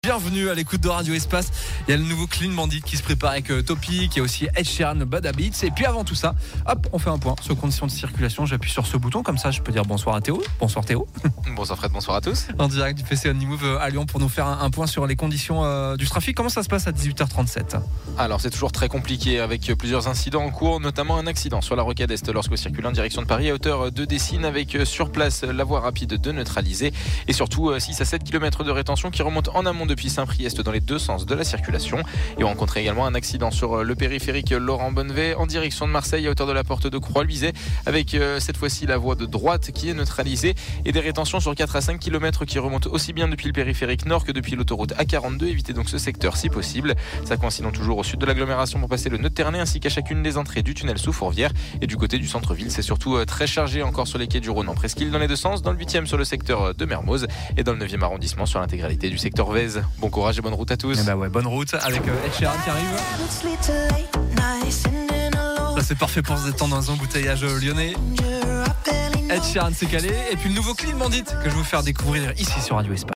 Bienvenue à l'écoute de Radio Espace. Il y a le nouveau Clean Bandit qui se prépare avec Topic. Il y a aussi Ed Sheeran, Bad Habits. Et puis avant tout ça, hop, on fait un point sur les conditions de circulation. J'appuie sur ce bouton, comme ça je peux dire bonsoir à Théo. Bonsoir Théo. Bonsoir Fred, bonsoir à tous. En direct du PC Only-Move à Lyon pour nous faire un point sur les conditions du trafic. Comment ça se passe à 18h37 ? Alors c'est toujours très compliqué avec plusieurs incidents en cours, notamment un accident sur la rocade Est lorsqu'on circule en direction de Paris à hauteur de Dessines avec sur place la voie rapide de neutraliser et surtout 6 à 7 km de rétention qui remonte en amont depuis Saint-Priest dans les deux sens de la circulation. Et on rencontre également un accident sur le périphérique Laurent Bonnevet en direction de Marseille à hauteur de la porte de Croix-Luizet avec cette fois-ci la voie de droite qui est neutralisée et des rétentions sur 4 à 5 km qui remontent aussi bien depuis le périphérique nord que depuis l'autoroute A42. Évitez donc ce secteur si possible. Ça coïncide toujours au sud de l'agglomération pour passer le nœud de Ternay ainsi qu'à chacune des entrées du tunnel sous Fourvière. Et du côté du centre-ville, c'est surtout très chargé encore sur les quais du Rhône en presqu'île dans les deux sens, dans le 8e sur le secteur de Mermoz et dans le 9e arrondissement sur l'intégralité du secteur Vèze. Bon courage et bonne route à tous. Eh ben ouais, bonne route avec Ed Sheeran qui arrive. Ça c'est parfait pour se détendre dans un embouteillage lyonnais. Ed Sheeran s'est calé et puis le nouveau Clean Bandit que je vais vous faire découvrir ici sur Radio Espace.